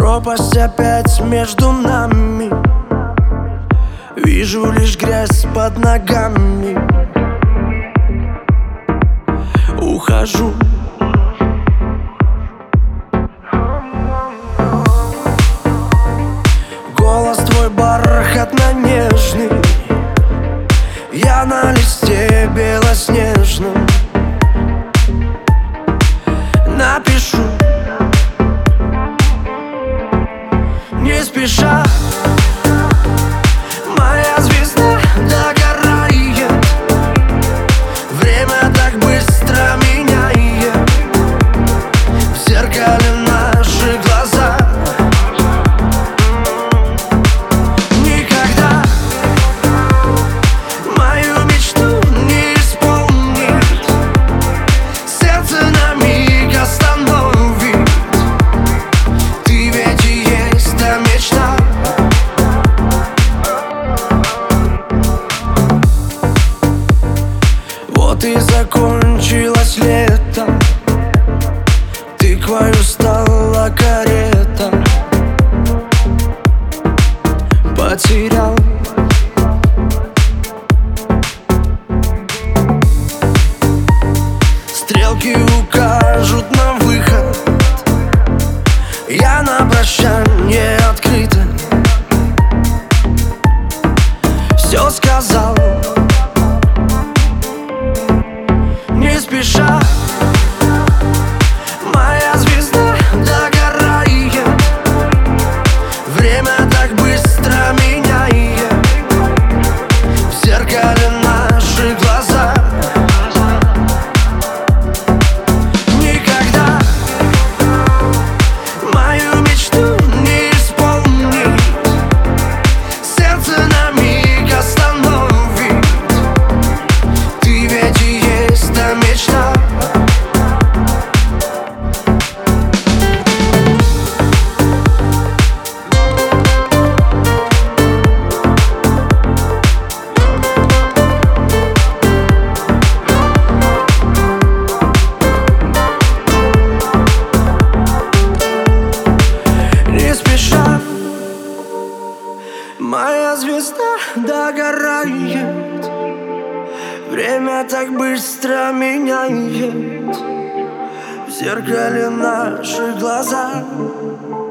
Пропасть опять между нами. Вижу лишь грязь под ногами. Ухожу. Голос твой бархатно-нежный, я на листе белоснежном напишу, не спеша. Моя звезда догорает, время так быстро меняет. В зеркале наши глаза. Никогда мою мечту не исполнит, сердце на миг остановит. Ты ведь и есть та мечта. Вот и закончилось лето, тыквою стала карета. Потерял. Стрелки укажут на выход, я на прощание открыто все сказал, не спеша. Моя звезда догорает, время так быстро меняет. В зеркале наши глаза. Никогда мою мечту не исполнит, сердце на миг остановит. Ты ведь и есть та мечта. Не спеша, моя звезда догорает, время так быстро меняет. В зеркале наши глаза.